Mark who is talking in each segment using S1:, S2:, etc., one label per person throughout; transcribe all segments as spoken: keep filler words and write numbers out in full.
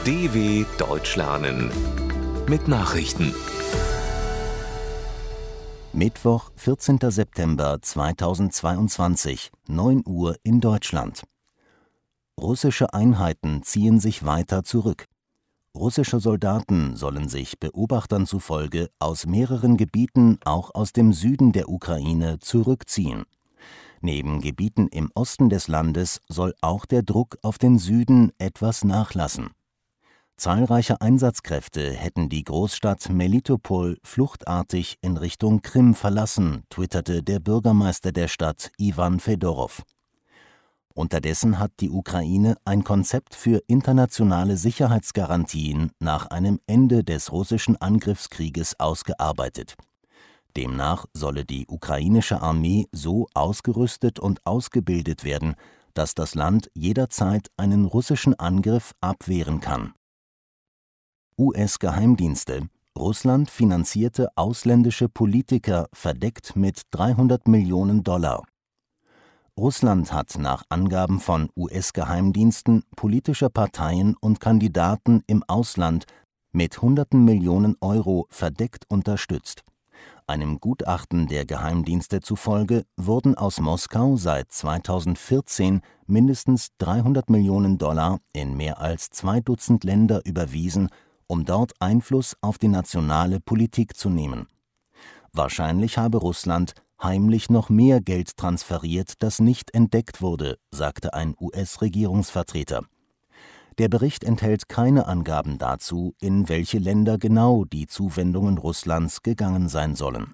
S1: D W Deutsch lernen mit Nachrichten.
S2: Mittwoch, vierzehnter September zweitausendzweiundzwanzig, neun Uhr in Deutschland. Russische Einheiten ziehen sich weiter zurück. Russische Soldaten sollen sich Beobachtern zufolge aus mehreren Gebieten, auch aus dem Süden der Ukraine, zurückziehen. Neben Gebieten im Osten des Landes soll auch der Druck auf den Süden etwas nachlassen. Zahlreiche Einsatzkräfte hätten die Großstadt Melitopol fluchtartig in Richtung Krim verlassen, twitterte der Bürgermeister der Stadt Iwan Fedorow. Unterdessen hat die Ukraine ein Konzept für internationale Sicherheitsgarantien nach einem Ende des russischen Angriffskrieges ausgearbeitet. Demnach solle die ukrainische Armee so ausgerüstet und ausgebildet werden, dass das Land jederzeit einen russischen Angriff abwehren kann. U S-Geheimdienste: Russland finanzierte ausländische Politiker verdeckt mit dreihundert Millionen Dollar. Russland hat nach Angaben von U S-Geheimdiensten politische Parteien und Kandidaten im Ausland mit Hunderten Millionen Euro verdeckt unterstützt. Einem Gutachten der Geheimdienste zufolge wurden aus Moskau seit zweitausendvierzehn mindestens dreihundert Millionen Dollar in mehr als zwei Dutzend Länder überwiesen, um dort Einfluss auf die nationale Politik zu nehmen. Wahrscheinlich habe Russland heimlich noch mehr Geld transferiert, das nicht entdeckt wurde, sagte ein U S-Regierungsvertreter. Der Bericht enthält keine Angaben dazu, in welche Länder genau die Zuwendungen Russlands gegangen sein sollen.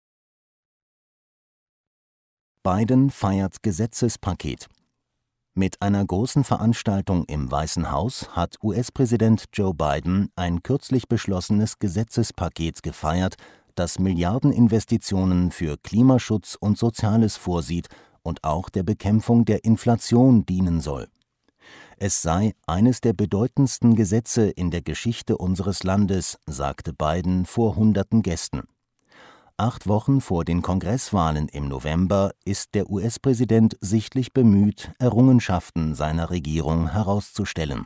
S2: Biden feiert Gesetzespaket. Mit einer großen Veranstaltung im Weißen Haus hat U S-Präsident Joe Biden ein kürzlich beschlossenes Gesetzespaket gefeiert, das Milliardeninvestitionen für Klimaschutz und Soziales vorsieht und auch der Bekämpfung der Inflation dienen soll. Es sei eines der bedeutendsten Gesetze in der Geschichte unseres Landes, sagte Biden vor hunderten Gästen. Acht Wochen vor den Kongresswahlen im November ist der U S-Präsident sichtlich bemüht, Errungenschaften seiner Regierung herauszustellen.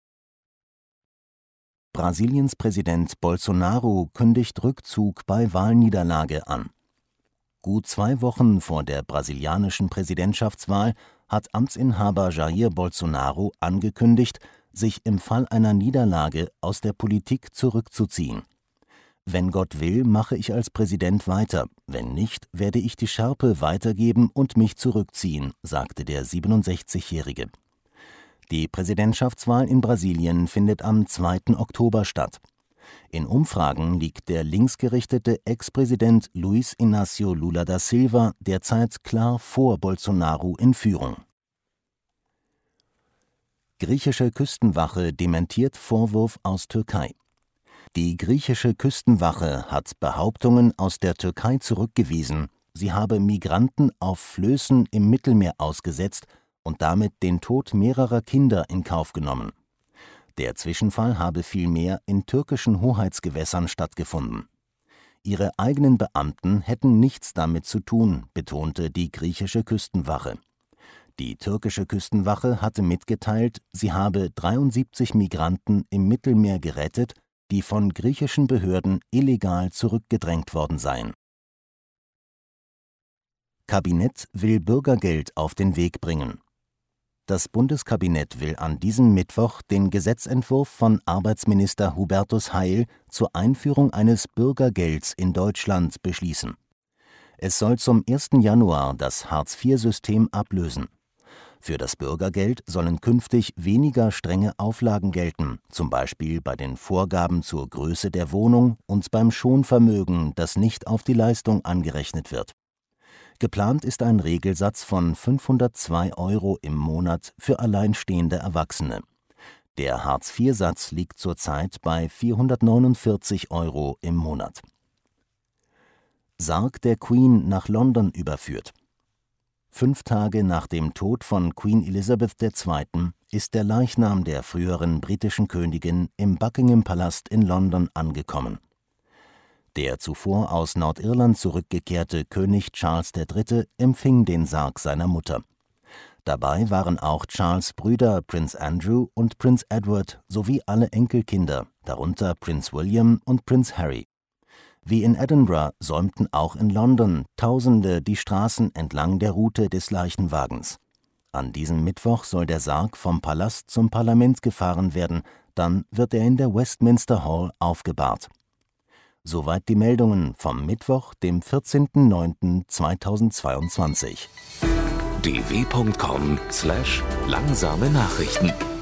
S2: Brasiliens Präsident Bolsonaro kündigt Rückzug bei Wahlniederlage an. Gut zwei Wochen vor der brasilianischen Präsidentschaftswahl hat Amtsinhaber Jair Bolsonaro angekündigt, sich im Fall einer Niederlage aus der Politik zurückzuziehen. Wenn Gott will, mache ich als Präsident weiter, wenn nicht, werde ich die Schärpe weitergeben und mich zurückziehen, sagte der siebenundsechzigjährige. Die Präsidentschaftswahl in Brasilien findet am zweiten Oktober statt. In Umfragen liegt der linksgerichtete Ex-Präsident Luiz Inácio Lula da Silva derzeit klar vor Bolsonaro in Führung. Griechische Küstenwache dementiert Vorwurf aus Türkei. Die griechische Küstenwache hat Behauptungen aus der Türkei zurückgewiesen, sie habe Migranten auf Flößen im Mittelmeer ausgesetzt und damit den Tod mehrerer Kinder in Kauf genommen. Der Zwischenfall habe vielmehr in türkischen Hoheitsgewässern stattgefunden. Ihre eigenen Beamten hätten nichts damit zu tun, betonte die griechische Küstenwache. Die türkische Küstenwache hatte mitgeteilt, sie habe dreiundsiebzig Migranten im Mittelmeer gerettet, die von griechischen Behörden illegal zurückgedrängt worden seien. Kabinett will Bürgergeld auf den Weg bringen. Das Bundeskabinett will an diesem Mittwoch den Gesetzentwurf von Arbeitsminister Hubertus Heil zur Einführung eines Bürgergelds in Deutschland beschließen. Es soll zum ersten Januar das Hartz-vier-System ablösen. Für das Bürgergeld sollen künftig weniger strenge Auflagen gelten, zum Beispiel bei den Vorgaben zur Größe der Wohnung und beim Schonvermögen, das nicht auf die Leistung angerechnet wird. Geplant ist ein Regelsatz von fünfhundertzwei Euro im Monat für alleinstehende Erwachsene. Der Hartz-vier-Satz liegt zurzeit bei vierhundertneunundvierzig Euro im Monat. Sarg der Queen nach London überführt. Fünf Tage nach dem Tod von Queen Elizabeth der Zweite ist der Leichnam der früheren britischen Königin im Buckingham-Palast in London angekommen. Der zuvor aus Nordirland zurückgekehrte König Charles der Dritte empfing den Sarg seiner Mutter. Dabei waren auch Charles' Brüder Prinz Andrew und Prinz Edward sowie alle Enkelkinder, darunter Prinz William und Prinz Harry. Wie in Edinburgh säumten auch in London Tausende die Straßen entlang der Route des Leichenwagens. An diesem Mittwoch soll der Sarg vom Palast zum Parlament gefahren werden, dann wird er in der Westminster Hall aufgebahrt. Soweit die Meldungen vom Mittwoch, dem vierzehnten neunten zweitausendzweiundzwanzig.
S1: d w punkt com slash langsame Nachrichten